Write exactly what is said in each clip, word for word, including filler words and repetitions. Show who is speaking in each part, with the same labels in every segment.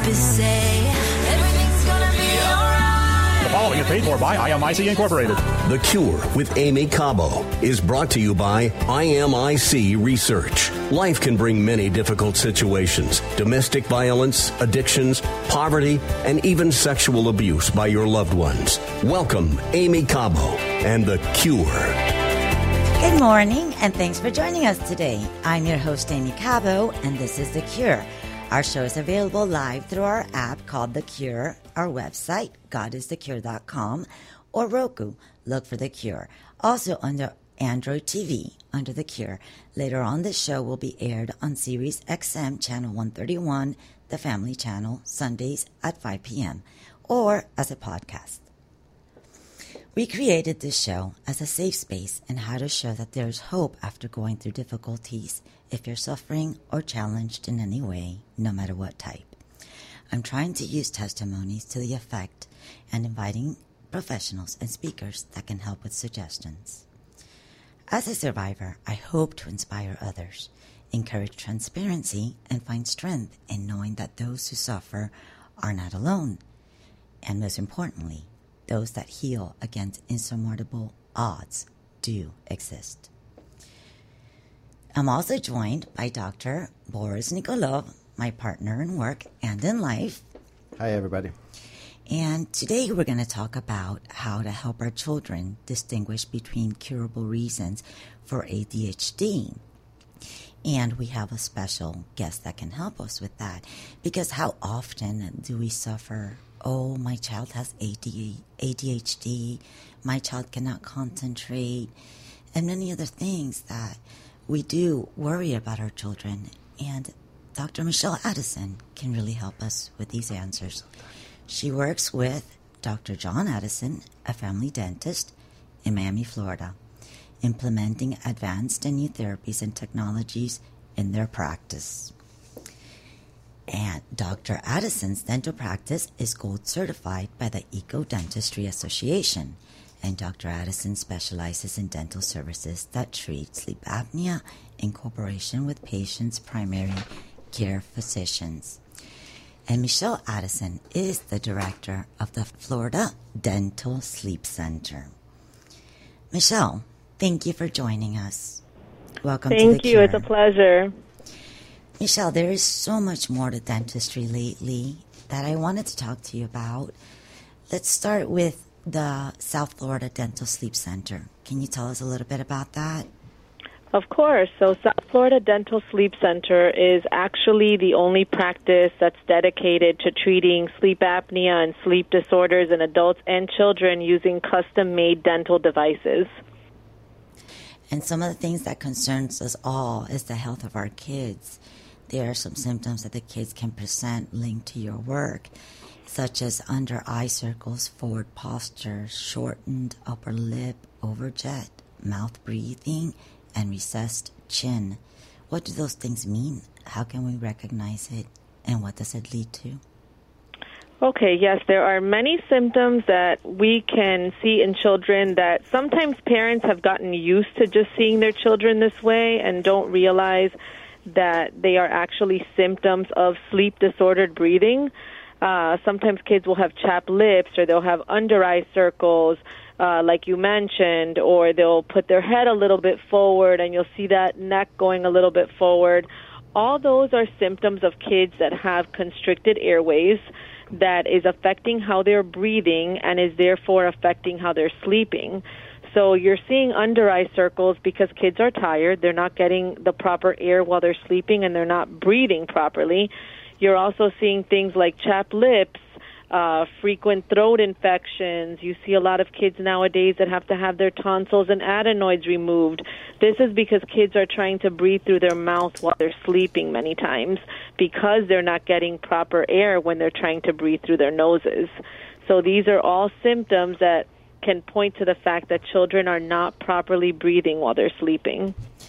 Speaker 1: therapist say everything's gonna be alright.
Speaker 2: The following is paid for by I M I C Incorporated.
Speaker 3: The Cure with Amy Cabo is brought to you by I M I C Research. Life can bring many difficult situations: domestic violence, addictions, poverty, and even sexual abuse by your loved ones. Welcome, Amy Cabo and The Cure.
Speaker 4: Good morning, and thanks for joining us today. I'm your host, Amy Cabo, and this is The Cure. Our show is available live through our app called The Cure, our website, god is the cure dot com, or Roku. Look for The Cure. Also under Android T V, under The Cure. Later on, this show will be aired on Sirius X M Channel one thirty-one, the Family Channel, Sundays at five p.m., or as a podcast. We created this show as a safe space and how to show that there's hope after going through difficulties if you're suffering or challenged in any way, no matter what type. I'm trying to use testimonies to the effect and inviting professionals and speakers that can help with suggestions. As a survivor, I hope to inspire others, encourage transparency, and find strength in knowing that those who suffer are not alone, and most importantly, those that heal against insurmountable odds do exist. I'm also joined by Doctor Boris Nikolov, my partner in work and in life.
Speaker 5: Hi, everybody.
Speaker 4: And today we're going to talk about how to help our children distinguish between curable reasons for A D H D. And we have a special guest that can help us with that. Because how often do we suffer, oh, my child has A D H D, my child cannot concentrate, and many other things that we do worry about our children. And Doctor Michelle Addison can really help us with these answers. She works with Doctor John Addison, a family dentist in Miami, Florida, implementing advanced and new therapies and technologies in their practice. And Doctor Addison's dental practice is gold certified by the Eco Dentistry Association. And Doctor Addison specializes in dental services that treat sleep apnea in cooperation with patients' primary care physicians. And Michelle Addison is the director of the Florida Dental Sleep Center. Michelle, thank you for joining us. Welcome
Speaker 6: thank
Speaker 4: to The
Speaker 6: you.
Speaker 4: Cure.
Speaker 6: It's a pleasure.
Speaker 4: Michelle, there is so much more to dentistry lately that I wanted to talk to you about. Let's start with the South Florida Dental Sleep Center. Can you tell us a little bit about that?
Speaker 6: Of course. So South Florida Dental Sleep Center is actually the only practice that's dedicated to treating sleep apnea and sleep disorders in adults and children using custom-made dental devices.
Speaker 4: And some of the things that concerns us all is the health of our kids. There are some symptoms that the kids can present linked to your work, such as under eye circles, forward posture, shortened upper lip, overjet, mouth breathing, and recessed chin. What do those things mean? How can we recognize it? And what does it lead to?
Speaker 6: Okay, yes, there are many symptoms that we can see in children that sometimes parents have gotten used to just seeing their children this way and don't realize that they are actually symptoms of sleep-disordered breathing. Uh, sometimes kids will have chapped lips, or they'll have under-eye circles, uh, like you mentioned, or they'll put their head a little bit forward, and you'll see that neck going a little bit forward. All those are symptoms of kids that have constricted airways that is affecting how they're breathing and is therefore affecting how they're sleeping. So you're seeing under-eye circles because kids are tired. They're not getting the proper air while they're sleeping, and they're not breathing properly. You're also seeing things like chapped lips, uh, frequent throat infections. You see a lot of kids nowadays that have to have their tonsils and adenoids removed. This is because kids are trying to breathe through their mouth while they're sleeping many times because they're not getting proper air when they're trying to breathe through their noses. So these are all symptoms that can point to the fact that children are not properly breathing while they're sleeping.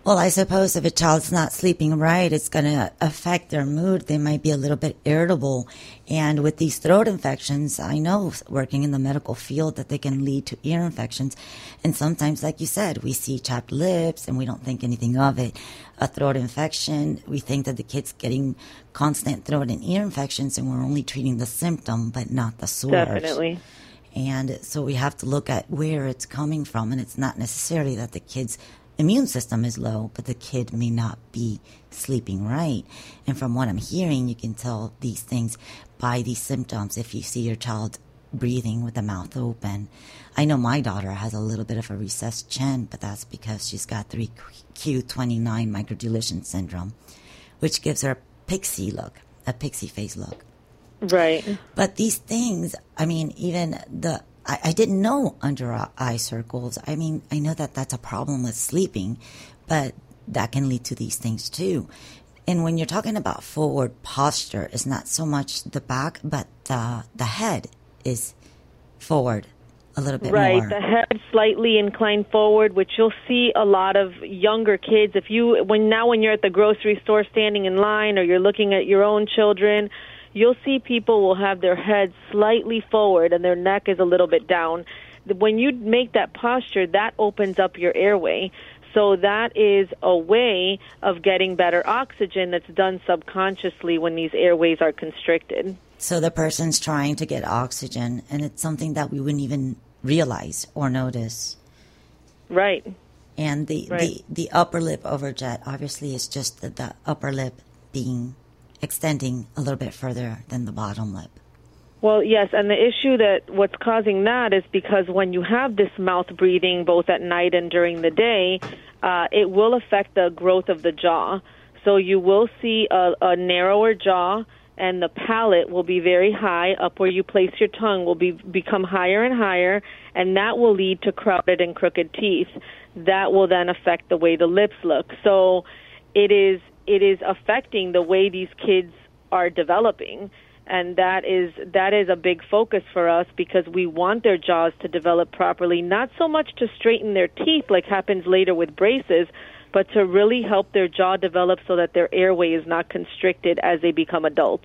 Speaker 4: Well, I suppose if a child's not sleeping right, it's going to affect their mood. They might be a little bit irritable. And with these throat infections, I know working in the medical field that they can lead to ear infections. And sometimes, like you said, we see chapped lips and we don't think anything of it. A throat infection, we think that the kid's getting constant throat and ear infections and we're only treating the symptom but not the source.
Speaker 6: Definitely.
Speaker 4: And so we have to look at where it's coming from. And it's not necessarily that the kid's immune system is low, but the kid may not be sleeping right. And from what I'm hearing, you can tell these things by these symptoms if you see your child breathing with the mouth open. I know my daughter has a little bit of a recessed chin, but that's because she's got three Q twenty-nine microdeletion syndrome, which gives her a pixie look, a pixie face look.
Speaker 6: Right.
Speaker 4: But these things, I mean, even the I, I didn't know under eye circles. I mean, I know that that's a problem with sleeping, but that can lead to these things too. And when you're talking about forward posture, it's not so much the back, but the the head is forward a little bit
Speaker 6: right,
Speaker 4: more.
Speaker 6: Right, the head slightly inclined forward, which you'll see a lot of younger kids. If you when now when you're at the grocery store standing in line or you're looking at your own children, you'll see people will have their head slightly forward and their neck is a little bit down. When you make that posture, that opens up your airway. So that is a way of getting better oxygen that's done subconsciously when these airways are constricted.
Speaker 4: So the person's trying to get oxygen, and it's something that we wouldn't even realize or notice.
Speaker 6: Right.
Speaker 4: And the,
Speaker 6: right.
Speaker 4: the, the upper lip overjet, obviously, is just the, the upper lip being extending a little bit further than the bottom lip.
Speaker 6: Well, yes, and the issue that what's causing that is because when you have this mouth breathing both at night and during the day, uh, it will affect the growth of the jaw. So you will see a, a narrower jaw, and the palate will be very high. Up where you place your tongue will be become higher and higher, and that will lead to crowded and crooked teeth. That will then affect the way the lips look. So it is it is affecting the way these kids are developing. And that is that is a big focus for us because we want their jaws to develop properly, not so much to straighten their teeth like happens later with braces, but to really help their jaw develop so that their airway is not constricted as they become adults.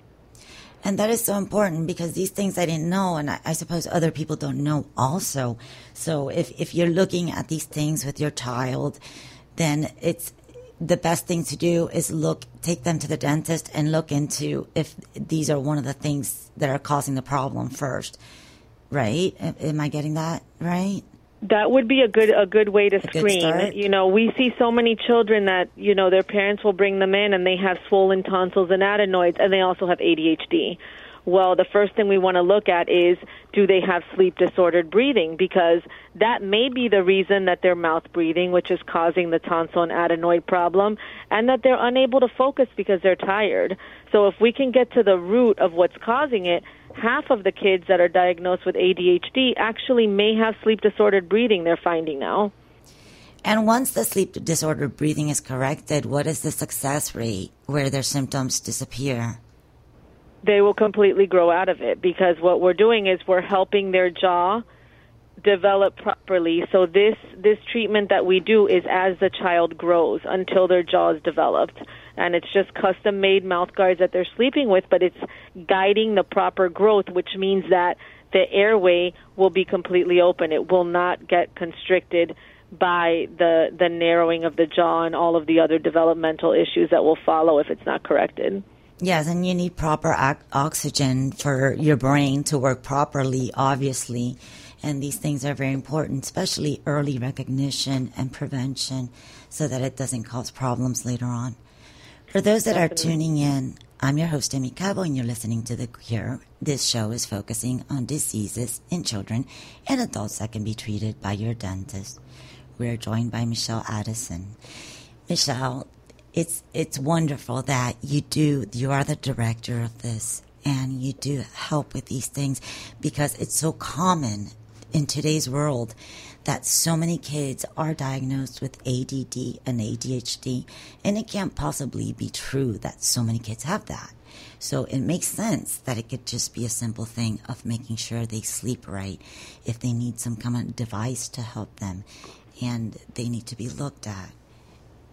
Speaker 4: And that is so important because these things I didn't know, and I, I suppose other people don't know also. So if, if you're looking at these things with your child, then it's the best thing to do is look, take them to the dentist and look into if these are one of the things that are causing the problem first, right? Am I getting that right?
Speaker 6: That would be a good a good way to
Speaker 4: a
Speaker 6: screen. You know, we see so many children that, you know, their parents will bring them in and they have swollen tonsils and adenoids and they also have A D H D. Well, the first thing we want to look at is, do they have sleep disordered breathing? Because that may be the reason that they're mouth breathing, which is causing the tonsil and adenoid problem, and that they're unable to focus because they're tired. So if we can get to the root of what's causing it, half of the kids that are diagnosed with A D H D actually may have sleep disordered breathing, they're finding now.
Speaker 4: And once the sleep disordered breathing is corrected, what is the success rate where their symptoms disappear?
Speaker 6: They will completely grow out of it because what we're doing is we're helping their jaw develop properly. So this this treatment that we do is as the child grows until their jaw is developed. And it's just custom-made mouth guards that they're sleeping with, but it's guiding the proper growth, which means that the airway will be completely open. It will not get constricted by the, the narrowing of the jaw and all of the other developmental issues that will follow if it's not corrected.
Speaker 4: Yes, and you need proper o- oxygen for your brain to work properly, obviously. And these things are very important, especially early recognition and prevention so that it doesn't cause problems later on. For those that Definitely. Are tuning in, I'm your host, Amy Cabo, and you're listening to The Cure. This show is focusing on diseases in children and adults that can be treated by your dentist. We're joined by Michelle Addison. Michelle, It's it's wonderful that you do, you are the director of this, and you do help with these things because it's so common in today's world that so many kids are diagnosed with A D D and A D H D, and it can't possibly be true that so many kids have that. So it makes sense that it could just be a simple thing of making sure they sleep right if they need some kind of device to help them, and they need to be looked at.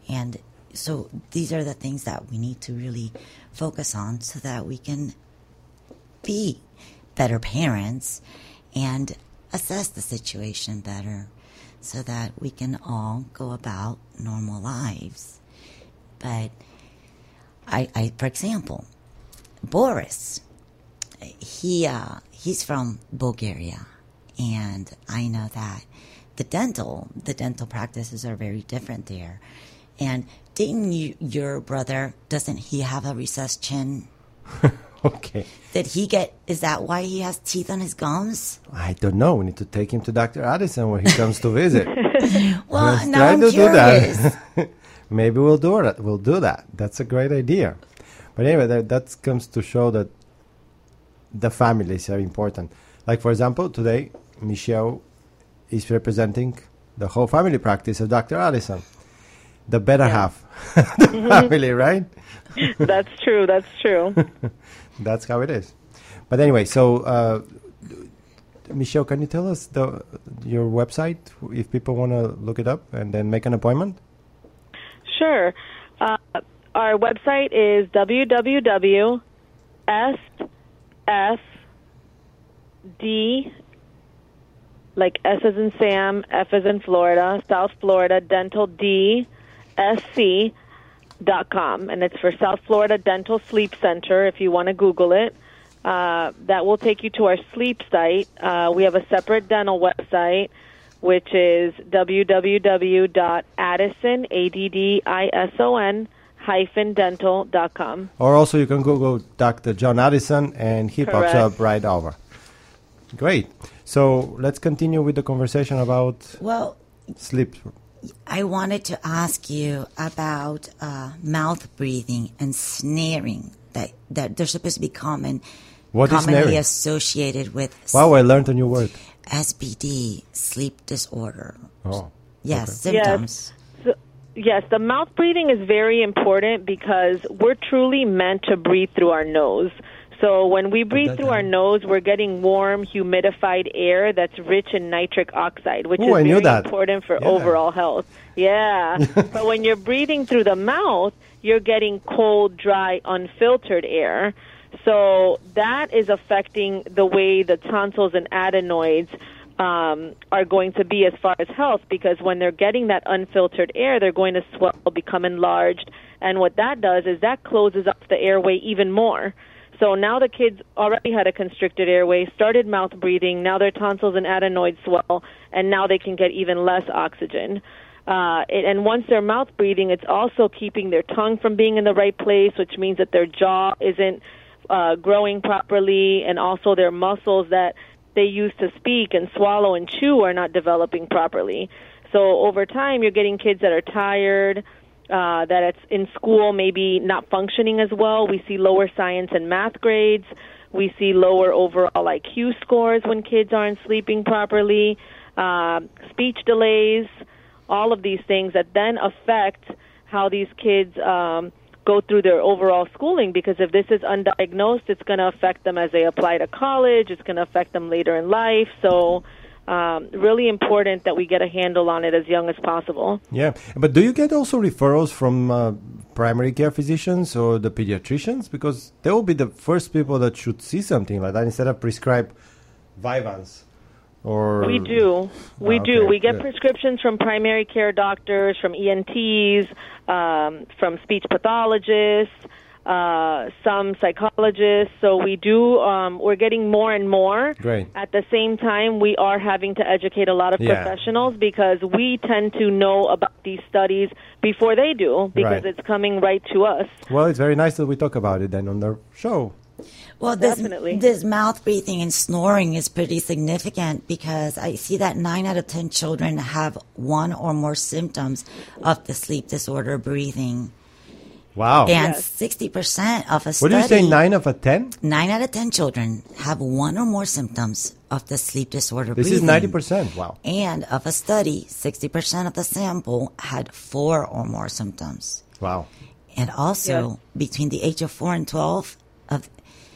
Speaker 4: And so these are the things that we need to really focus on so that we can be better parents and assess the situation better so that we can all go about normal lives. But I, I for example, Boris, he uh, he's from Bulgaria, and I know that the dental the dental practices are very different there. And didn't you, your brother, doesn't he have a recessed chin?
Speaker 5: Okay.
Speaker 4: Did he get, is that why he has teeth on his gums?
Speaker 5: I don't know. We need to take him to Doctor Addison when he comes to visit.
Speaker 4: Well,
Speaker 5: Let's
Speaker 4: now
Speaker 5: try
Speaker 4: I'm
Speaker 5: to do
Speaker 4: curious.
Speaker 5: that. Maybe we'll do that. We'll do that. That's a great idea. But anyway, that, that comes to show that the families are important. Like, for example, today, Michelle is representing the whole family practice of Doctor Addison. The better
Speaker 6: Yeah.
Speaker 5: half. The family, right?
Speaker 6: That's true. That's true.
Speaker 5: That's how it is. But anyway, so uh, Michelle, can you tell us the your website if people want to look it up and then make an appointment?
Speaker 6: Sure. Uh, our website is w w w dot s f d, like S as in Sam, F as in Florida, South Florida Dental D S C dot com, and it's for South Florida Dental Sleep Center if you want to Google it. Uh, that will take you to our sleep site. Uh, we have a separate dental website, which is w w w dot addison, A D D I S O N, hyphen dental dot com.
Speaker 5: Or also you can Google Doctor John Addison and he
Speaker 6: Correct.
Speaker 5: pops up right over. Great. So let's continue with the conversation about
Speaker 4: Well,
Speaker 5: sleep.
Speaker 4: I wanted to ask you about uh, mouth breathing and snaring that, that they're supposed to be common,
Speaker 5: What is
Speaker 4: commonly
Speaker 5: snaring?
Speaker 4: associated with
Speaker 5: Wow, I learned a new word.
Speaker 4: S B D, sleep disorder.
Speaker 5: Oh.
Speaker 4: Yes,
Speaker 6: Yes.
Speaker 4: symptoms.
Speaker 6: So, yes, the mouth breathing is very important because we're truly meant to breathe through our nose. So when we breathe
Speaker 5: that
Speaker 6: through our
Speaker 5: down.
Speaker 6: nose, we're getting warm, humidified air that's rich in nitric oxide, which
Speaker 5: Ooh,
Speaker 6: is
Speaker 5: I knew
Speaker 6: very
Speaker 5: that.
Speaker 6: important for
Speaker 5: Yeah.
Speaker 6: overall health. Yeah. But when you're breathing through the mouth, you're getting cold, dry, unfiltered air. So that is affecting the way the tonsils and adenoids um, are going to be as far as health, because when they're getting that unfiltered air, they're going to swell, become enlarged, and what that does is that closes up the airway even more. So now the kids already had a constricted airway, started mouth breathing, now their tonsils and adenoids swell, and now they can get even less oxygen. Uh, it, and once they're mouth breathing, it's also keeping their tongue from being in the right place, which means that their jaw isn't uh, growing properly, and also their muscles that they use to speak and swallow and chew are not developing properly. So over time, you're getting kids that are tired, uh, that it's in school maybe not functioning as well. We see lower science and math grades. We see lower overall I Q scores when kids aren't sleeping properly, uh, speech delays, all of these things that then affect how these kids um, go through their overall schooling, because if this is undiagnosed, it's going to affect them as they apply to college. It's going to affect them later in life. So um, really important that we get a handle on it as young as possible.
Speaker 5: Yeah. But do you get also referrals from uh, primary care physicians or the pediatricians? Because they will be the first people that should see something like that instead of prescribe Vyvanse. Or
Speaker 6: We do. We
Speaker 5: Ah,
Speaker 6: do.
Speaker 5: okay,
Speaker 6: We get
Speaker 5: good.
Speaker 6: prescriptions from primary care doctors, from E N Ts, um, from speech pathologists, uh, some psychologists. So we do. Um, we're getting more and more.
Speaker 5: Great.
Speaker 6: At the same time, we are having to educate a lot of
Speaker 5: Yeah.
Speaker 6: professionals, because we tend to know about these studies before they do, because
Speaker 5: Right.
Speaker 6: it's coming right to us.
Speaker 5: Well, it's very nice that we talk about it then on the show.
Speaker 4: Well, this,
Speaker 6: Definitely.
Speaker 4: this mouth breathing and snoring is pretty significant because I see that nine out of ten children have one or more symptoms of the sleep disorder breathing.
Speaker 5: Wow.
Speaker 4: And
Speaker 6: Yes.
Speaker 4: sixty percent of a
Speaker 5: What
Speaker 4: study.
Speaker 5: do you say, nine of a ten?
Speaker 4: Nine out of ten children have one or more symptoms of the sleep disorder
Speaker 5: This
Speaker 4: breathing.
Speaker 5: is ninety percent. Wow.
Speaker 4: And of a study, sixty percent of the sample had four or more symptoms.
Speaker 5: Wow.
Speaker 4: And also,
Speaker 6: Yeah.
Speaker 4: between the age of four and twelve, of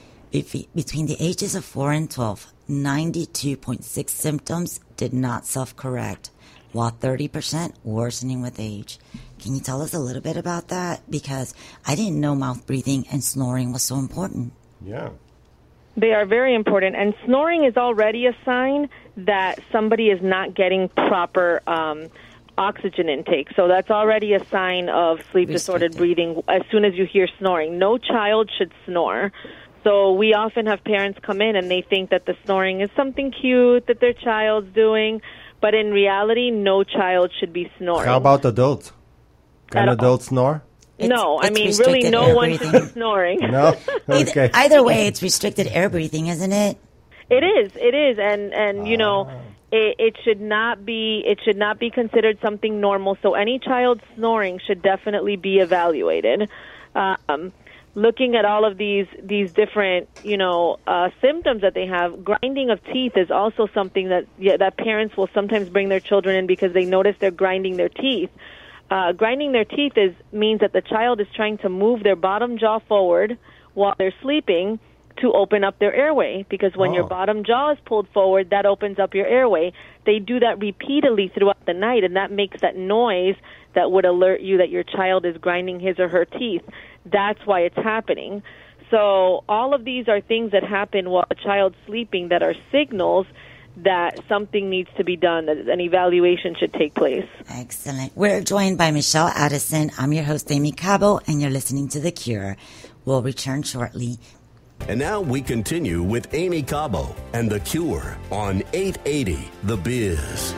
Speaker 4: if- between the ages of four and twelve, ninety-two point six symptoms did not self-correct. while thirty percent worsening with age. Can you tell us a little bit about that? Because I didn't know mouth breathing and snoring was so important.
Speaker 5: Yeah.
Speaker 6: They are very important, and snoring is already a sign that somebody is not getting proper um, oxygen intake. So that's already a sign of sleep-disordered breathing as soon as you hear snoring. No child should snore. So we often have parents come in and they think that the snoring is something cute that their child's doing, but in reality, no child should be snoring.
Speaker 5: How about adults? Can
Speaker 6: At
Speaker 5: adults snore?
Speaker 4: It's-
Speaker 6: no, I
Speaker 4: it's
Speaker 6: mean, really,
Speaker 4: restricted
Speaker 6: no
Speaker 4: air
Speaker 6: one should
Speaker 4: breathing.
Speaker 6: be snoring.
Speaker 5: No?
Speaker 4: Either,
Speaker 5: Okay.
Speaker 4: either way, it's restricted air breathing, isn't it?
Speaker 6: It is, it is, and and you know, it, it should not be it should not be considered something normal. So any child snoring should definitely be evaluated. Um, looking at all of these these different you know uh, symptoms that they have, grinding of teeth is also something that yeah, that parents will sometimes bring their children in because they notice they're grinding their teeth. Uh, grinding their teeth is means that the child is trying to move their bottom jaw forward while they're sleeping to open up their airway, because when
Speaker 5: Oh.
Speaker 6: your bottom jaw is pulled forward, that opens up your airway. They do that repeatedly throughout the night, and that makes that noise that would alert you that your child is grinding his or her teeth. That's why it's happening. So all of these are things that happen while a child's sleeping that are signals that something needs to be done, that an evaluation should take place.
Speaker 4: Excellent. We're joined by Michelle Addison. I'm your host, Amy Cabo, and you're listening to The Cure. We'll return shortly.
Speaker 3: And now we continue with Amy Cabo and The Cure on eight eighty The Biz.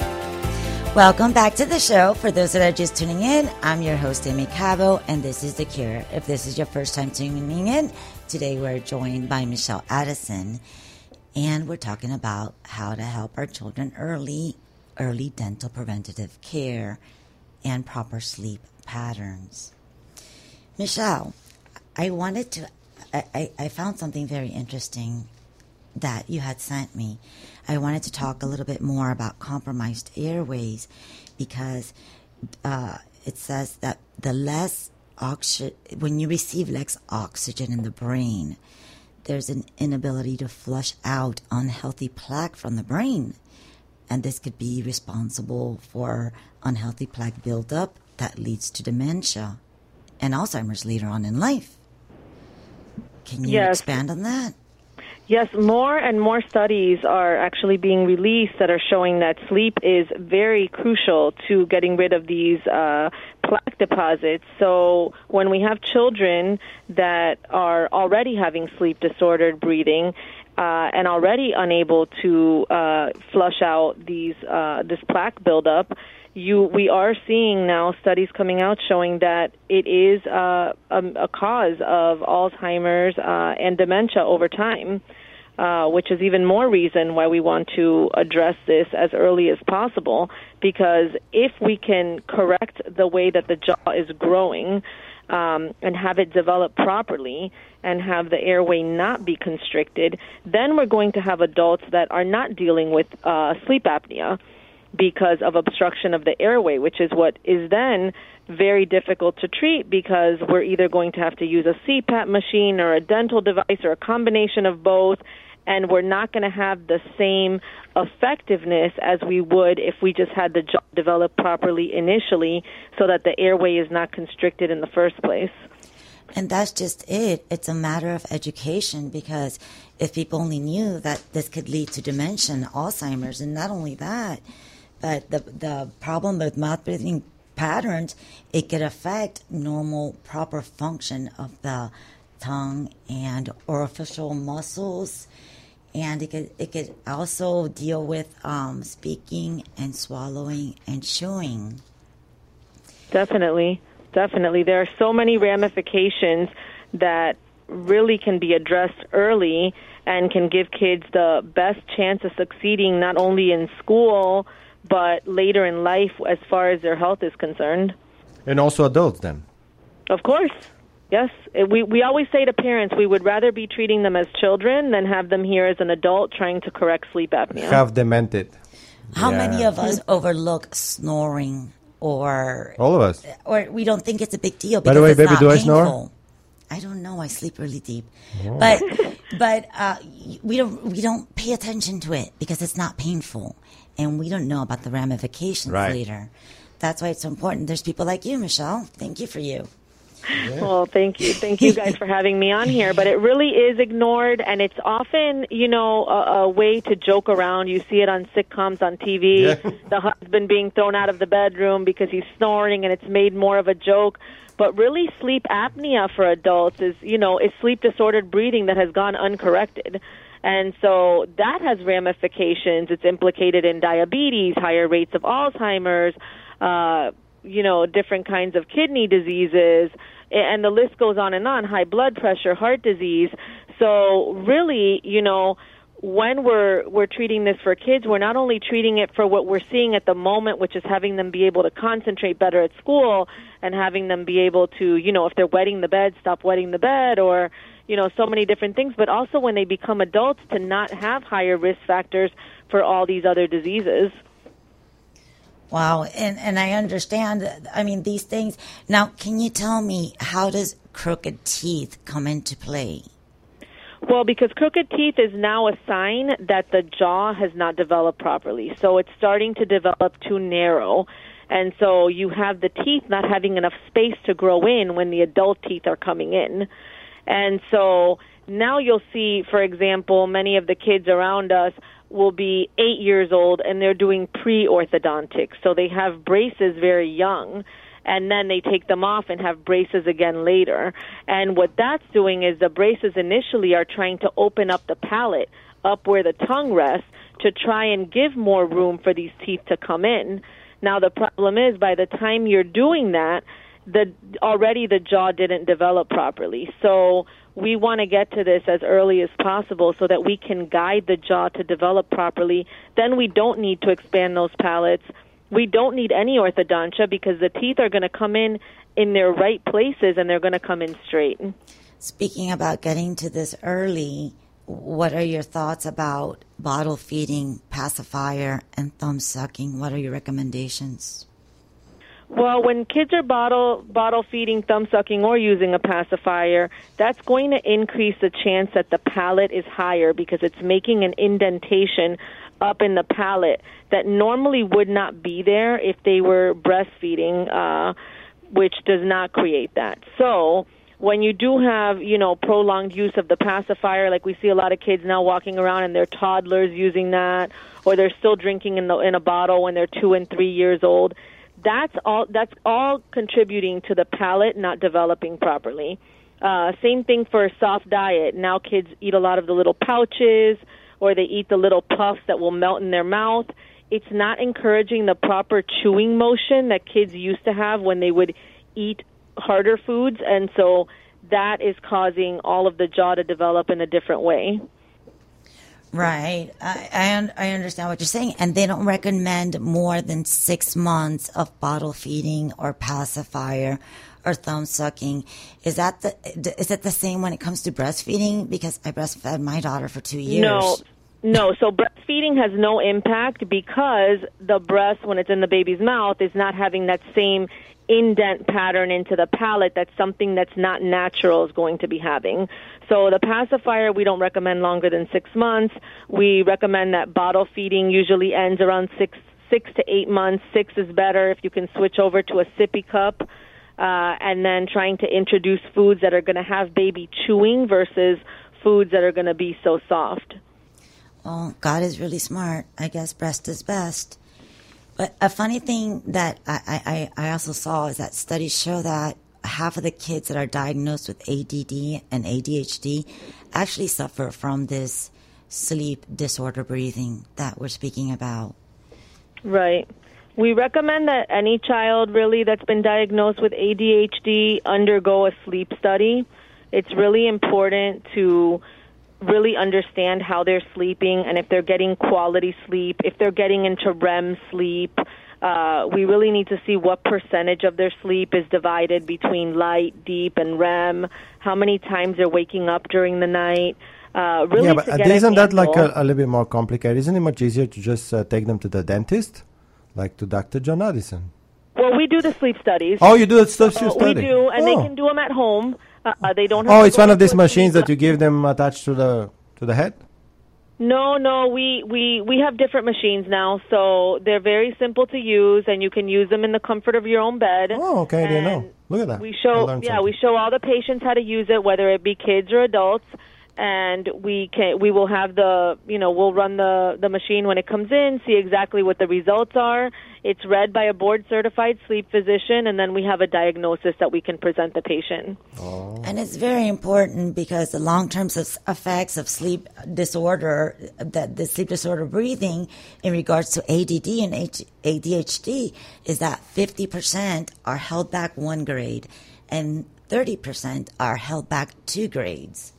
Speaker 4: Welcome back to the show. For those that are just tuning in, I'm your host, Amy Cabo, and this is The Cure. If this is your first time tuning in, today we're joined by Michelle Addison, and we're talking about how to help our children early, early dental preventative care, and proper sleep patterns. Michelle, I wanted to, I, I, I found something very interesting that you had sent me. I wanted to talk a little bit more about compromised airways because uh, it says that the less oxygen, when you receive less oxygen in the brain, there's an inability to flush out unhealthy plaque from the brain. And this could be responsible for unhealthy plaque buildup that leads to dementia and Alzheimer's later on in life. Can you
Speaker 6: Yes.
Speaker 4: expand on that?
Speaker 6: Yes, more and more studies are actually being released that are showing that sleep is very crucial to getting rid of these uh, plaque deposits. So when we have children that are already having sleep-disordered breathing uh, and already unable to uh, flush out these uh, this plaque buildup, You, we are seeing now studies coming out showing that it is uh, a, a cause of Alzheimer's uh, and dementia over time, uh, which is even more reason why we want to address this as early as possible, because if we can correct the way that the jaw is growing um, and have it develop properly and have the airway not be constricted, then we're going to have adults that are not dealing with uh, sleep apnea because of obstruction of the airway, which is what is then very difficult to treat because we're either going to have to use a C PAP machine or a dental device or a combination of both, and we're not going to have the same effectiveness as we would if we just had the jaw develop properly initially so that the airway is not constricted in the first place.
Speaker 4: And that's just it. It's a matter of education, because if people only knew that this could lead to dementia and Alzheimer's, and not only that, but the the problem with mouth breathing patterns, it could affect normal, proper function of the tongue and orificial muscles, and it could it could also deal with um, speaking and swallowing and chewing.
Speaker 6: Definitely, definitely. There are so many ramifications that really can be addressed early and can give kids the best chance of succeeding not only in school but later in life as far as their health is concerned.
Speaker 5: And also adults then.
Speaker 6: Of course. Yes. We we always say to parents we would rather be treating them as children than have them here as an adult trying to correct sleep apnea.
Speaker 5: Have demented.
Speaker 4: How
Speaker 5: Yeah.
Speaker 4: many of us overlook snoring, or
Speaker 5: All of us.
Speaker 4: or we don't think it's a big deal
Speaker 5: By
Speaker 4: because
Speaker 5: the way,
Speaker 4: it's
Speaker 5: baby,
Speaker 4: not
Speaker 5: do I
Speaker 4: painful?
Speaker 5: snore?
Speaker 4: I don't know. I sleep really deep, but but uh, we don't we don't pay attention to it because it's not painful, and we don't know about the ramifications
Speaker 5: Right.
Speaker 4: later. That's why it's so important. There's people like you, Michelle. Thank you for you.
Speaker 6: Well, thank you. Thank you guys for having me on here. But it really is ignored, and it's often, you know, a, a way to joke around. You see it on sitcoms on T V,
Speaker 5: Yeah.
Speaker 6: the husband being thrown out of the bedroom because he's snoring, and it's made more of a joke. But really, sleep apnea for adults is, you know, is sleep disordered breathing that has gone uncorrected. And so that has ramifications. It's implicated in diabetes, higher rates of Alzheimer's, uh, you know, different kinds of kidney diseases, and the list goes on and on, high blood pressure, heart disease. So really, you know, when we're we're treating this for kids, we're not only treating it for what we're seeing at the moment, which is having them be able to concentrate better at school and having them be able to, you know, if they're wetting the bed, stop wetting the bed, or, you know, so many different things, but also when they become adults to not have higher risk factors for all these other diseases.
Speaker 4: Wow, and and I understand. I mean, these things. Now, can you tell me how does crooked teeth come into play?
Speaker 6: Well, because crooked teeth is now a sign that the jaw has not developed properly. So it's starting to develop too narrow. And so you have the teeth not having enough space to grow in when the adult teeth are coming in. And so now you'll see, for example, many of the kids around us will be eight years old and they're doing pre-orthodontics. So they have braces very young, and then they take them off and have braces again later. And what that's doing is the braces initially are trying to open up the palate, up where the tongue rests, to try and give more room for these teeth to come in. Now the problem is, by the time you're doing that, the already the jaw didn't develop properly. So we want to get to this as early as possible so that we can guide the jaw to develop properly. Then we don't need to expand those palates. We don't need any orthodontia because the teeth are going to come in in their right places and they're going to come in straight.
Speaker 4: Speaking about getting to this early, what are your thoughts about bottle feeding, pacifier, and thumb sucking? What are your recommendations?
Speaker 6: Well, when kids are bottle bottle feeding, thumb sucking, or using a pacifier, that's going to increase the chance that the palate is higher because it's making an indentation up in the palate that normally would not be there if they were breastfeeding, uh, which does not create that. So when you do have, you know, prolonged use of the pacifier, like we see a lot of kids now walking around and they're toddlers using that, or they're still drinking in the in a bottle when they're two and three years old. That's all. That's all contributing to the palate not developing properly. Uh, same thing for a soft diet. Now kids eat a lot of the little pouches, or they eat the little puffs that will melt in their mouth. It's not encouraging the proper chewing motion that kids used to have when they would eat harder foods, and so that is causing all of the jaw to develop in a different way.
Speaker 4: Right. I, I, un- I understand what you're saying. And they don't recommend more than six months of bottle feeding or pacifier or thumb sucking. Is that the, is it the same when it comes to breastfeeding? Because I breastfed my daughter for two years.
Speaker 6: No, no. So breastfeeding has no impact because the breast, when it's in the baby's mouth, is not having that same indent pattern into the palate. That's something that's not natural is going to be having. So the pacifier, we don't recommend longer than six months. We recommend that bottle feeding usually ends around six six to eight months. Six is better if you can switch over to a sippy cup, uh, and then trying to introduce foods that are going to have baby chewing versus foods that are going to be so soft.
Speaker 4: Well, God is really smart. I guess breast is best. But a funny thing that I, I, I also saw is that studies show that half of the kids that are diagnosed with A D D and A D H D actually suffer from this sleep disorder breathing that we're speaking about.
Speaker 6: Right. We recommend that any child really that's been diagnosed with A D H D undergo a sleep study. It's really important to really understand how they're sleeping and if they're getting quality sleep, if they're getting into R E M sleep. Uh, we really need to see what percentage of their sleep is divided between light, deep, and R E M, how many times they're waking up during the night. Uh, really
Speaker 5: yeah, but
Speaker 6: to get a
Speaker 5: isn't that like
Speaker 6: handle.
Speaker 5: a, a little bit more complicated? Isn't it much easier to just uh, take them to the dentist, like to Doctor John Addison?
Speaker 6: Well, we do the sleep studies.
Speaker 5: Oh, you do the sleep
Speaker 6: Uh,
Speaker 5: study?
Speaker 6: We do, and
Speaker 5: oh.
Speaker 6: they can do them at home. Uh, they don't. Have
Speaker 5: Oh,
Speaker 6: to
Speaker 5: it's
Speaker 6: go
Speaker 5: one of these
Speaker 6: into a
Speaker 5: machines
Speaker 6: sleep
Speaker 5: that you give them attached to the to the head?
Speaker 6: No, no, we, we, we have different machines now, so they're very simple to use, and you can use them in the comfort of your own bed.
Speaker 5: Oh, okay, I didn't know.
Speaker 6: And
Speaker 5: Look at that.
Speaker 6: We
Speaker 5: I
Speaker 6: show,
Speaker 5: learned
Speaker 6: yeah,
Speaker 5: something.
Speaker 6: we show all the patients how to use it, whether it be kids or adults, and we can, we will have the, you know, we'll run the, the machine when it comes in, see exactly what the results are. It's read by a board-certified sleep physician, and then we have a diagnosis that we can present the patient.
Speaker 4: And it's very important because the long-term s- effects of sleep disorder, that the sleep disorder breathing in regards to A D D and H- A D H D is that fifty percent are held back one grade and thirty percent are held back two grades.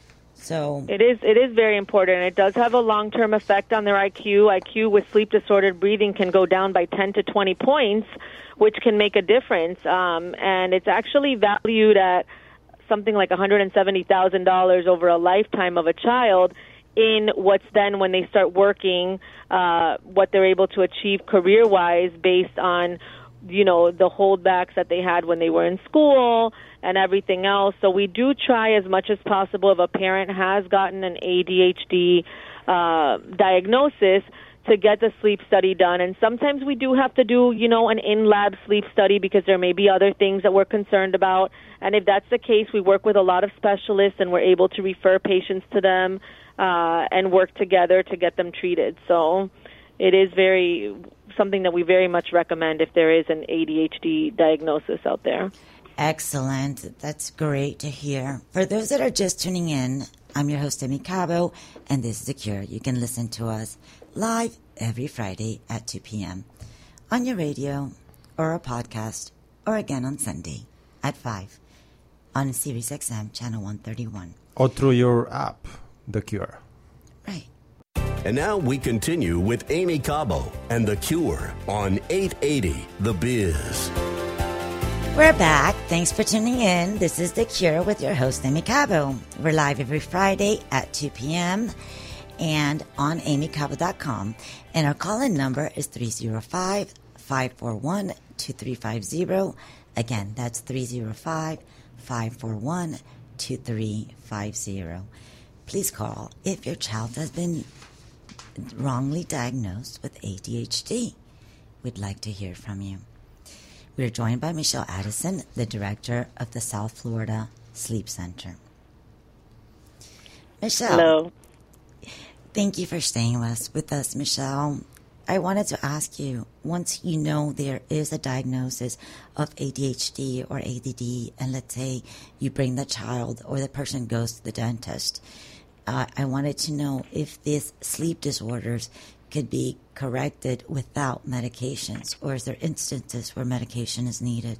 Speaker 4: So
Speaker 6: It is it is very important. It does have a long-term effect on their I Q. I Q with sleep-disordered breathing can go down by ten to twenty points, which can make a difference. Um, and it's actually valued at something like one hundred seventy thousand dollars over a lifetime of a child in what's then when they start working, uh, what they're able to achieve career-wise based on, you know, the holdbacks that they had when they were in school and everything else. So we do try as much as possible if a parent has gotten an A D H D uh, diagnosis to get the sleep study done. And sometimes we do have to do, you know, an in-lab sleep study because there may be other things that we're concerned about. And if that's the case, we work with a lot of specialists and we're able to refer patients to them uh, and work together to get them treated. So it is very something that we very much recommend if there is an A D H D diagnosis out there.
Speaker 4: excellent. That's great to hear. For those that are just tuning in, I'm your host, Amy Cabo, and this is The Cure. You can listen to us live every Friday at two p.m. on your radio or a podcast, or again on Sunday at five on Sirius X M channel one thirty-one.
Speaker 5: Or through your app, The Cure.
Speaker 4: Right.
Speaker 3: And now we continue with Amy Cabo and The Cure on eight eighty The Biz.
Speaker 4: We're back. Thanks for tuning in. This is The Cure with your host, Amy Cabo. We're live every Friday at two p.m. and on amy cabo dot com. And our call-in number is three oh five, five four one, two three five zero. Again, that's three oh five, five four one, two three five zero. Please call if your child has been wrongly diagnosed with A D H D. We'd like to hear from you. We're joined by Michelle Addison, the director of the South Florida Sleep Center. Michelle.
Speaker 6: Hello.
Speaker 4: Thank you for staying with us, with us, Michelle. I wanted to ask you, once you know there is a diagnosis of A D H D or A D D, and let's say you bring the child or the person goes to the dentist, uh, I wanted to know if these sleep disorders could be corrected without medications, or is there instances where medication is needed?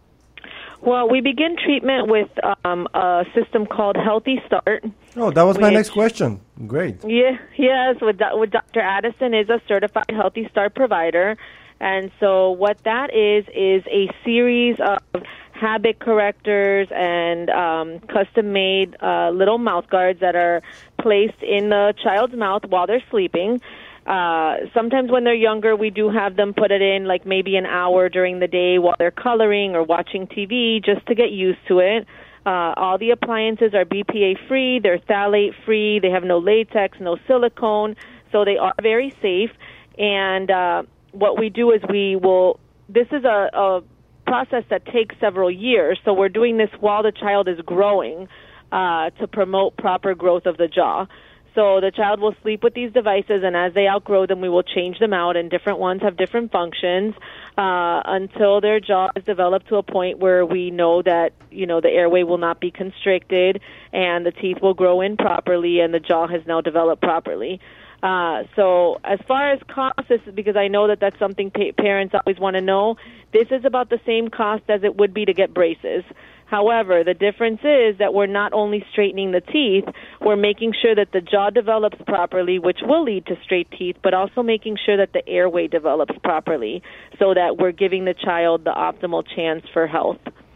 Speaker 6: Well, we begin treatment with um, a system called Healthy Start.
Speaker 5: Oh, that was my
Speaker 6: Which-
Speaker 5: next question. Great.
Speaker 6: Yeah, yes, with, Do- with Doctor Addison is a certified Healthy Start provider. And so what that is is a series of habit correctors and um, custom-made uh, little mouth guards that are placed in the child's mouth while they're sleeping. Uh, sometimes when they're younger, we do have them put it in like maybe an hour during the day while they're coloring or watching T V just to get used to it. Uh, all the appliances are B P A-free. They're phthalate-free. They have no latex, no silicone, so they are very safe. And uh, what we do is we will, this is a, a process that takes several years, so we're doing this while the child is growing uh, to promote proper growth of the jaw. So the child will sleep with these devices, and as they outgrow them, we will change them out, and different ones have different functions uh, until their jaw is developed to a point where we know that, you know, the airway will not be constricted and the teeth will grow in properly and the jaw has now developed properly. Uh, so as far as cost, this is because I know that that's something pa- parents always want to know. This is about the same cost as it would be to get braces. However, the difference is that we're not only straightening the teeth, we're making sure that the jaw develops properly, which will lead to straight teeth, but also making sure that the airway develops properly so that we're giving the child the optimal chance for health.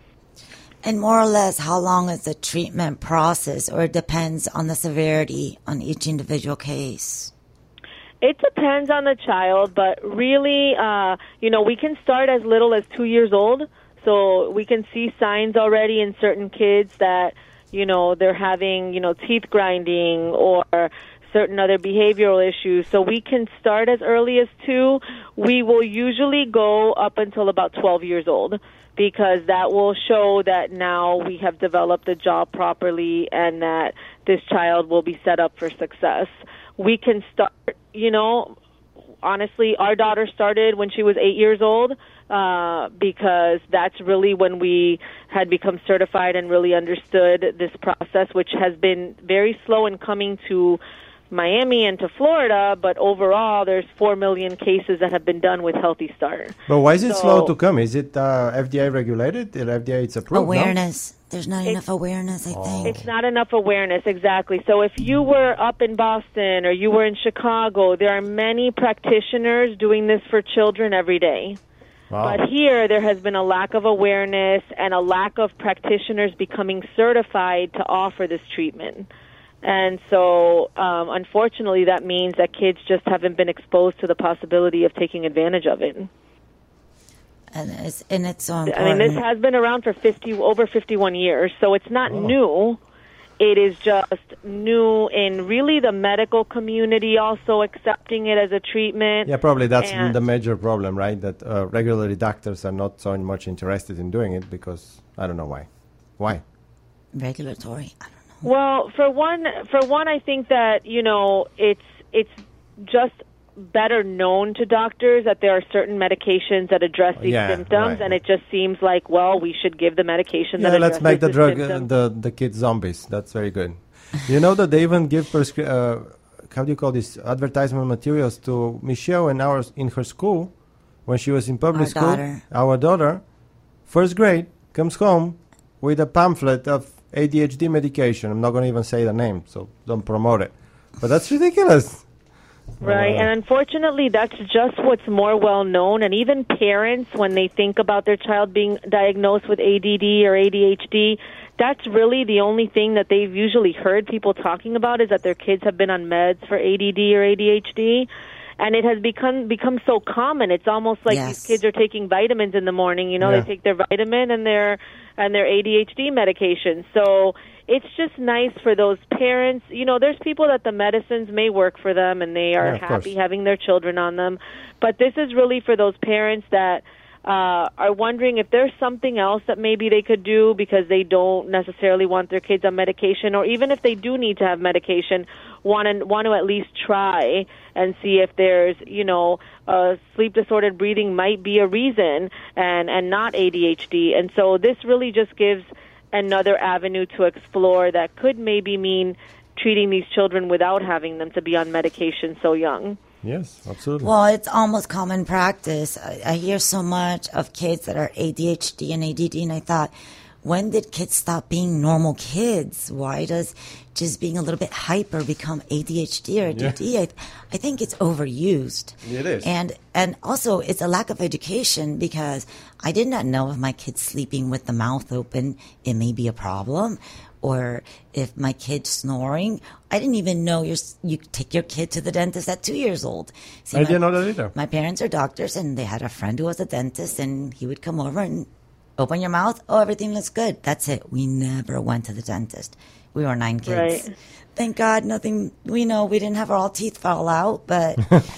Speaker 4: And more or less, how long is the treatment process, or it depends on the severity on each individual case?
Speaker 6: It depends on the child, but really, uh, you know, we can start as little as two years old. So we can see signs already in certain kids that, you know, they're having, you know, teeth grinding or certain other behavioral issues. So we can start as early as two. We will usually go up until about twelve years old, because that will show that now we have developed the jaw properly and that this child will be set up for success. We can start, you know, honestly, our daughter started when she was eight years old, uh, because that's really when we had become certified and really understood this process, which has been very slow in coming to Miami and to Florida, but overall there's four million cases that have been done with Healthy Start.
Speaker 5: But why is it
Speaker 6: So-
Speaker 5: slow to come? Is it uh, F D A regulated? Is F D A it's approved? no?
Speaker 4: Awareness. There's not enough awareness, I think.
Speaker 6: It's not enough awareness, exactly. So if you were up in Boston or you were in Chicago, there are many practitioners doing this for children every day.
Speaker 5: Wow.
Speaker 6: But here, there has been a lack of awareness and a lack of practitioners becoming certified to offer this treatment. And so, um, unfortunately, that means that kids just haven't been exposed to the possibility of taking advantage of it.
Speaker 4: And it's, and it's so
Speaker 6: I
Speaker 4: important.
Speaker 6: mean, this has been around for fifty, over fifty-one years, so it's not new. It is just new in really the medical community also accepting it as a treatment.
Speaker 5: Yeah, probably that's
Speaker 6: And-
Speaker 5: the major problem, right? That uh, regularly doctors are not so much interested in doing it because I don't know why. Why?
Speaker 4: Regulatory. I don't know.
Speaker 6: Well, for one, for one, I think that you know it's it's just better known to doctors that there are certain medications that address these
Speaker 5: Yeah,
Speaker 6: symptoms,
Speaker 5: right.
Speaker 6: and it just seems like, well, we should give the medication
Speaker 5: Yeah,
Speaker 6: that
Speaker 5: let's
Speaker 6: addresses
Speaker 5: make the
Speaker 6: the
Speaker 5: drug uh,
Speaker 6: symptoms.
Speaker 5: the the kids zombies. That's very good. You know that they even give prescri- uh, how do you call this advertisement materials to Michelle and ours in her school when she was in public
Speaker 4: Our
Speaker 5: school.
Speaker 4: daughter.
Speaker 5: Our daughter, first grade, comes home with a pamphlet of A D H D medication. I'm not going to even say the name, so don't promote it. But that's ridiculous.
Speaker 6: Right,
Speaker 5: Uh,
Speaker 6: and unfortunately, that's just what's more well known. And even parents, when they think about their child being diagnosed with A D D or A D H D, that's really the only thing that they've usually heard people talking about is that their kids have been on meds for A D D or A D H D. And it has become become so common. It's almost like
Speaker 4: Yes.
Speaker 6: these kids are taking vitamins in the morning. You know,
Speaker 5: Yeah.
Speaker 6: they take their vitamin and their and their A D H D medication. So it's just nice for those parents. You know, there's people that the medicines may work for them and they are
Speaker 5: Yeah, of
Speaker 6: happy
Speaker 5: course.
Speaker 6: having their children on them. But this is really for those parents that uh, are wondering if there's something else that maybe they could do because they don't necessarily want their kids on medication, or even if they do need to have medication, want to want to at least try and see if there's, you know, uh, sleep disordered breathing might be a reason and, and not A D H D. And so this really just gives another avenue to explore that could maybe mean treating these children without having them to be on medication so young.
Speaker 5: Yes, absolutely.
Speaker 4: Well, it's almost common practice. I, I hear so much of kids that are A D H D and A D D, and I thought, when did kids stop being normal kids? Why does just being a little bit hyper become A D H D or A D D? I, I think it's overused.
Speaker 5: It is.
Speaker 4: And, and also, it's a lack of education because I did not know if my kid's sleeping with the mouth open, it may be a problem. Or if my kid's snoring, I didn't even know you're, you take your kid to the dentist at two years old. See,
Speaker 5: I
Speaker 4: my-
Speaker 5: didn't know that either.
Speaker 4: My parents are doctors, and they had a friend who was a dentist, and he would come over and open your mouth. Oh, everything looks good. That's it. We never went to the dentist. We were nine kids.
Speaker 6: Right.
Speaker 4: Thank God, nothing. We know we didn't have our all teeth fall out, but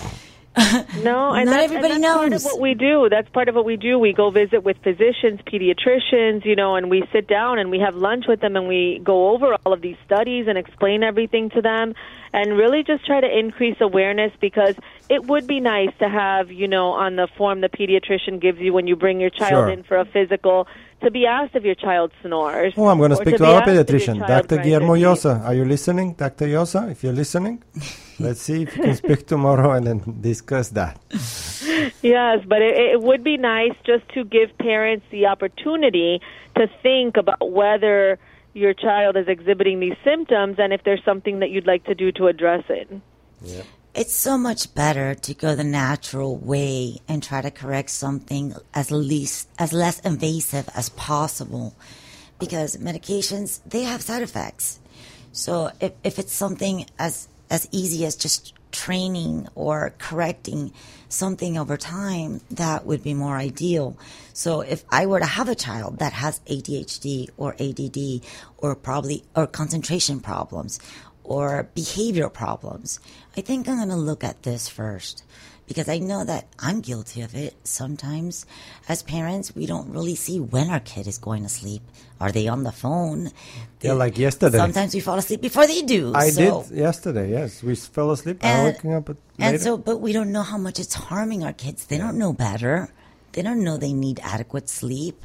Speaker 6: No, and
Speaker 4: Not
Speaker 6: that's,
Speaker 4: everybody
Speaker 6: and that's part of
Speaker 4: knows.
Speaker 6: what we do. That's part of what we do. We go visit with physicians, pediatricians, you know, and we sit down and we have lunch with them and we go over all of these studies and explain everything to them and really just try to increase awareness, because it would be nice to have, you know, on the form the pediatrician gives you when you bring your child
Speaker 5: Sure.
Speaker 6: in for a physical, to be asked if your child snores.
Speaker 5: Oh, I'm going to
Speaker 6: or
Speaker 5: speak to
Speaker 6: be
Speaker 5: our
Speaker 6: asked if your
Speaker 5: pediatrician,
Speaker 6: child
Speaker 5: Doctor
Speaker 6: grinds
Speaker 5: Guillermo
Speaker 6: their teeth.
Speaker 5: Llosa. Are you listening, Doctor Llosa? If you're listening, let's see if you can speak tomorrow and then discuss that.
Speaker 6: Yes, but it, it would be nice just to give parents the opportunity to think about whether your child is exhibiting these symptoms and if there's something that you'd like to do to address it.
Speaker 4: it's so much better to go the natural way and try to correct something as least as less invasive as possible, because medications, they have side effects. So if if it's something as as easy as just training or correcting something over time, that would be more ideal. So if I were to have a child that has A D H D or A D D or probably or concentration problems or behavior problems, I think I'm going to look at this first. Because I know that I'm guilty of it. Sometimes, as parents, we don't really see when our kid is going to sleep. Are they on the phone?
Speaker 5: Yeah, like yesterday.
Speaker 4: Sometimes we fall asleep before they do.
Speaker 5: I
Speaker 4: so,
Speaker 5: did yesterday, yes. We fell asleep. I'm
Speaker 4: And-
Speaker 5: waking up at
Speaker 4: And
Speaker 5: later.
Speaker 4: so, but we don't know how much it's harming our kids. They don't know better. They don't know they need adequate sleep.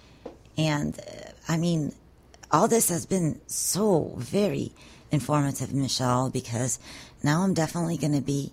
Speaker 4: And, uh, I mean, all this has been so very informative, Michelle, because now I'm definitely going to be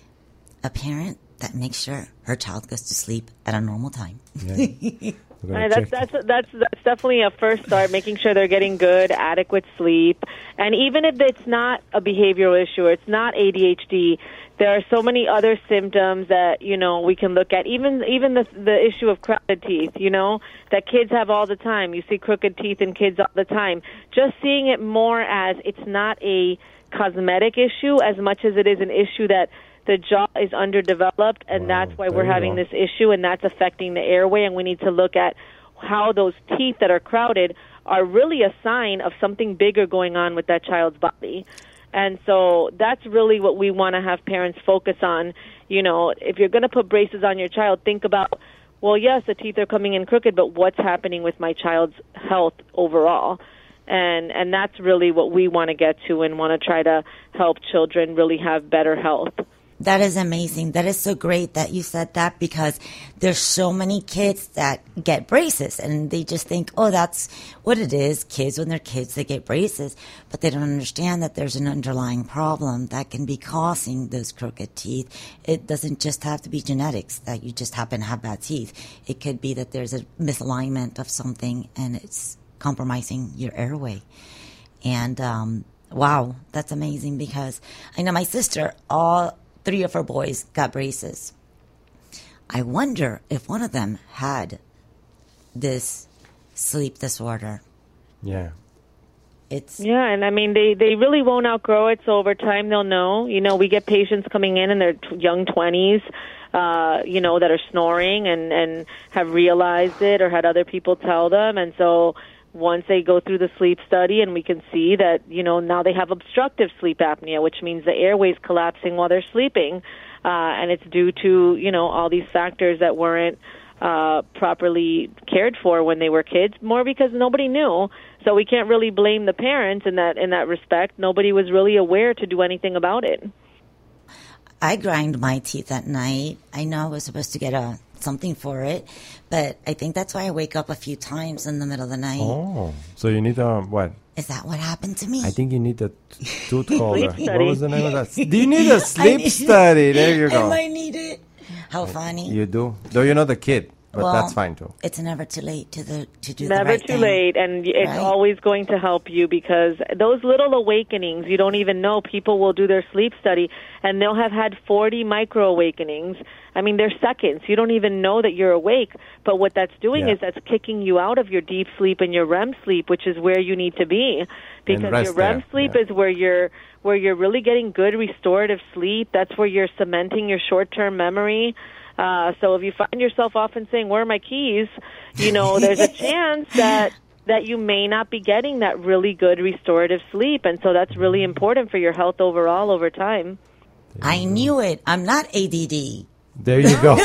Speaker 4: a parent that makes sure her child goes to sleep at a normal time.
Speaker 5: Yeah. We're gonna
Speaker 6: Uh, that's,
Speaker 5: check.
Speaker 6: that's that's that's definitely a first start, making sure they're getting good, adequate sleep. And even if it's not a behavioral issue or it's not A D H D, there are so many other symptoms that, you know, we can look at. Even even the the issue of crowded teeth, you know, that kids have all the time. You see crooked teeth in kids all the time. Just seeing it more as it's not a cosmetic issue as much as it is an issue that the jaw is underdeveloped, and
Speaker 5: Wow,
Speaker 6: that's why
Speaker 5: there
Speaker 6: we're
Speaker 5: you
Speaker 6: having
Speaker 5: go.
Speaker 6: this issue, and that's affecting the airway, and we need to look at how those teeth that are crowded are really a sign of something bigger going on with that child's body. And so that's really what we want to have parents focus on. You know, if you're going to put braces on your child, think about, well, yes, the teeth are coming in crooked, but what's happening with my child's health overall? And and that's really what we want to get to and want to try to help children really have better health.
Speaker 4: That is amazing. That is so great that you said that, because there's so many kids that get braces and they just think, oh, that's what it is. Kids, when they're kids, they get braces, but they don't understand that there's an underlying problem that can be causing those crooked teeth. It doesn't just have to be genetics that you just happen to have bad teeth. It could be that there's a misalignment of something and it's compromising your airway. And, um, wow, that's amazing, because I know my sister, all three of her boys got braces. I wonder if one of them had this sleep disorder.
Speaker 5: Yeah.
Speaker 4: It's
Speaker 6: Yeah, and I mean, they, they really won't outgrow it, so over time they'll know. You know, we get patients coming in in their t- young twenties, uh, you know, that are snoring and, and have realized it or had other people tell them, and so once they go through the sleep study and we can see that, you know, now they have obstructive sleep apnea, which means the airway's collapsing while they're sleeping, uh, and it's due to, you know, all these factors that weren't uh, properly cared for when they were kids, more because nobody knew. So we can't really blame the parents in that in that respect. Nobody was really aware to do anything about it.
Speaker 4: I grind my teeth at night. I know I was supposed to get a something for it, but I think that's why I wake up a few times in the middle of the night.
Speaker 5: Oh, so you need a what?
Speaker 4: Is that what happened to me?
Speaker 5: I think you need a t- tooth holder. What
Speaker 6: study.
Speaker 5: was the name of that? Do you need a
Speaker 4: I
Speaker 5: sleep
Speaker 4: need-
Speaker 5: study? There you
Speaker 4: I
Speaker 5: go.
Speaker 4: might need it. How funny.
Speaker 5: You do. Though you're not a kid, but
Speaker 4: Well,
Speaker 5: that's fine too.
Speaker 4: It's never too late to the to do the
Speaker 6: Never
Speaker 4: right
Speaker 6: too
Speaker 4: thing.
Speaker 6: late, and it's
Speaker 4: Right.
Speaker 6: always going to help you, because those little awakenings, you don't even know. People will do their sleep study, and they'll have had forty micro awakenings. I mean, they're seconds. You don't even know that you're awake, but what that's doing
Speaker 5: Yeah.
Speaker 6: is that's kicking you out of your deep sleep and your R E M sleep, which is where you need to be, because
Speaker 5: rest
Speaker 6: your R E M
Speaker 5: there,
Speaker 6: sleep
Speaker 5: yeah.
Speaker 6: is where you're where you're really getting good restorative sleep. That's where you're cementing your short-term memory. Uh, so if you find yourself often saying, "Where are my keys?" you know, there's a chance that that you may not be getting that really good restorative sleep, and so that's really important for your health overall over time.
Speaker 4: I knew it. I'm not A D D.
Speaker 5: There you go.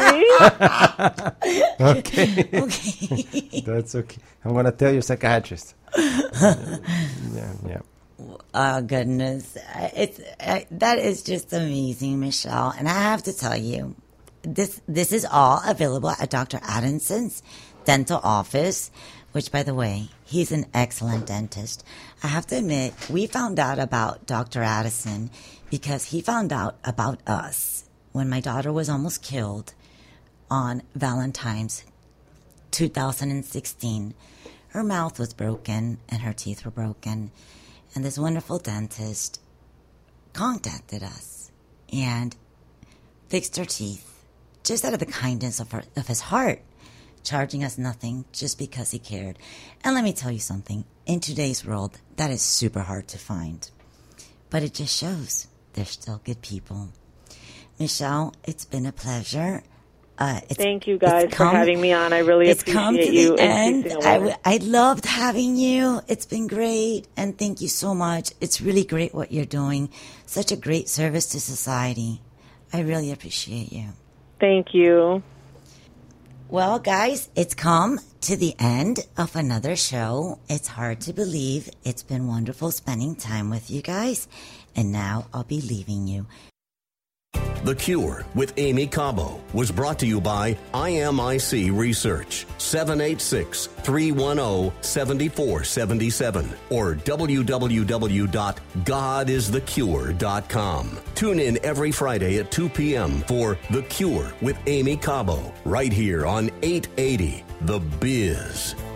Speaker 6: See?
Speaker 5: Okay.
Speaker 4: Okay.
Speaker 5: That's okay. I'm going to tell your psychiatrist. yeah, yeah.
Speaker 4: Oh, goodness. Uh, It's uh, that is just amazing, Michelle. And I have to tell you, this this is all available at Doctor Addison's dental office, which, by the way, he's an excellent dentist. I have to admit, we found out about Doctor Addison because he found out about us when my daughter was almost killed on Valentine's two thousand sixteen. Her mouth was broken and her teeth were broken. And this wonderful dentist contacted us and fixed her teeth just out of the kindness of, her, of his heart, charging us nothing just because he cared. And let me tell you something. In today's world, that is super hard to find. But it just shows they're still good people. Michelle, it's been a pleasure. Uh, it's,
Speaker 6: Thank you guys
Speaker 4: it's
Speaker 6: for
Speaker 4: come-
Speaker 6: having me on. I really
Speaker 4: It's come to
Speaker 6: appreciate you
Speaker 4: the end.
Speaker 6: increasing
Speaker 4: I,
Speaker 6: awareness.
Speaker 4: w- I loved having you. It's been great. And thank you so much. It's really great what you're doing. Such a great service to society. I really appreciate you.
Speaker 6: Thank you.
Speaker 4: Well, guys, it's come to the end of another show. It's hard to believe. It's been wonderful spending time with you guys. And now I'll be leaving you.
Speaker 3: The Cure with Amy Cabo was brought to you by I M I C Research, seven eight six, three one zero, seven four seven seven or w w w dot god is the cure dot com. Tune in every Friday at two p.m. for The Cure with Amy Cabo, right here on eight eighty The Biz.